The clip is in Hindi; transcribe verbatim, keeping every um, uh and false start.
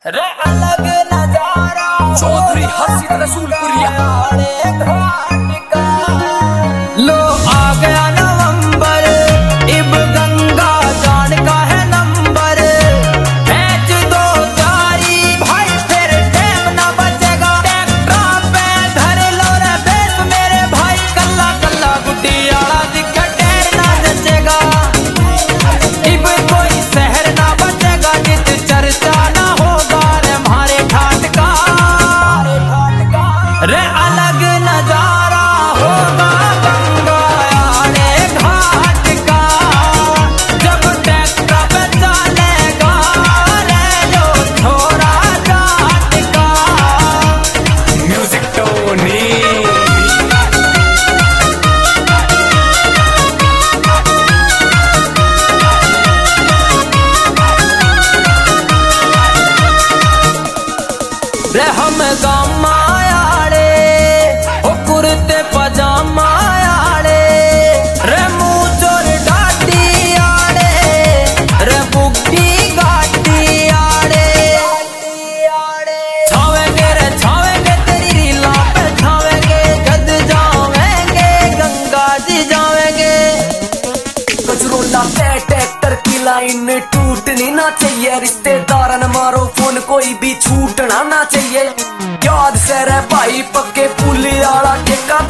रे अलग नजारा चौधरी हर्षित रसूलपुरिया। लो आ गया नवंबर, इब गंगा जान का है नंबर। खींच दो जारी भाई फिर टाइम ना बचेगा। ट्रैक्टर पे धर लो रे बेस मेरे भाई, कल्ला कल्ला गुड्डी आला दिखा टेर ना जचेगा। इब कोई शहर ना बचेगा जित चर्चा ना होगा रे मारे घाट का। रे अलग नजारा होगा गंगा आने घाट का, जब ट्रैक्टर पे चलेगा रे लो छोरा जाट का। म्यूजिक टोनी रे हम गामा आड़े ओ कुर्ते पजामा आड़े, रे मुँह चोर डाटी आड़े, रे बुग्गी गाटी आड़े। छावेंगे रे छावेंगे तेरी रीला पे छावेंगे, जद जावेंगे गंगा जी जावेंगे। कचरोला पे ट्रैक्टर की लाइन टूटनी ना चाहिए, रिश्तेदार न मारो फोन कोई भी छूटना ना चाहिए। याद से रे भाई पक्के पुल आला ठेका